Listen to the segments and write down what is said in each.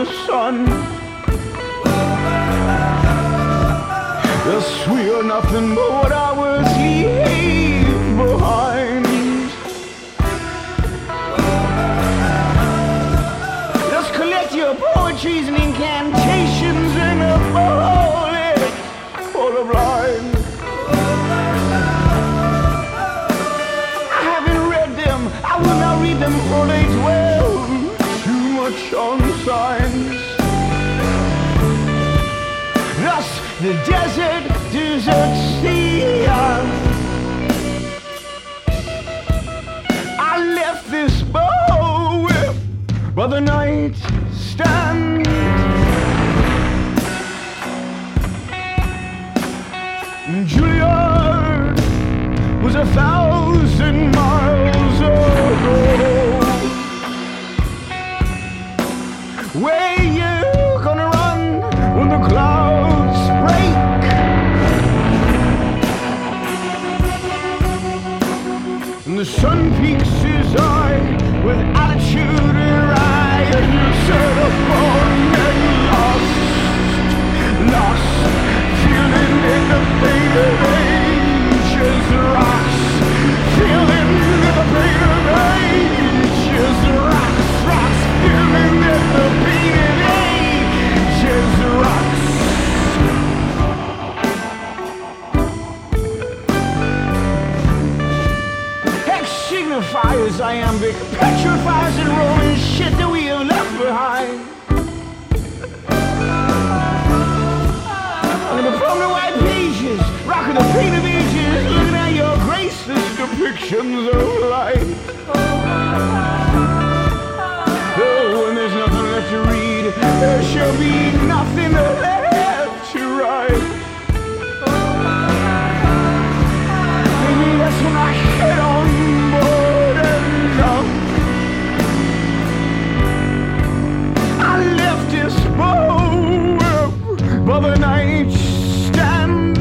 sun. Yes, we are nothing but what I was leave behind. Just collect your poetries and incantations in a bowl full of lines. I haven't read them, I will not read them, for they dwell too much on signs. Thus the desert sea. I left this bow by the night stand. Juilliard was 1,000 miles ago. Where you gonna run when the clouds break? And the sun peaks his eye with attitude awry, and you set upon and lost, feeling in the pain of ages rocks, feeling in the pain of ages rocks, feeling in the pain of ages rocks. Signifies iambic, petrifies and rolling shit that we have left behind. And from the white pages, rocking the paint of ages, looking at your graceless depictions of life. Oh, when there's nothing left to read, there shall be nothing left to write. Maybe that's when I get on board and I left this boat by the nightstand.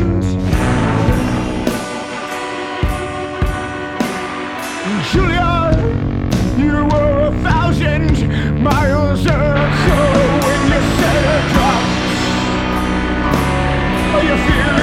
Julia, you were 1,000 miles ago when you said it dropped. Oh, you feel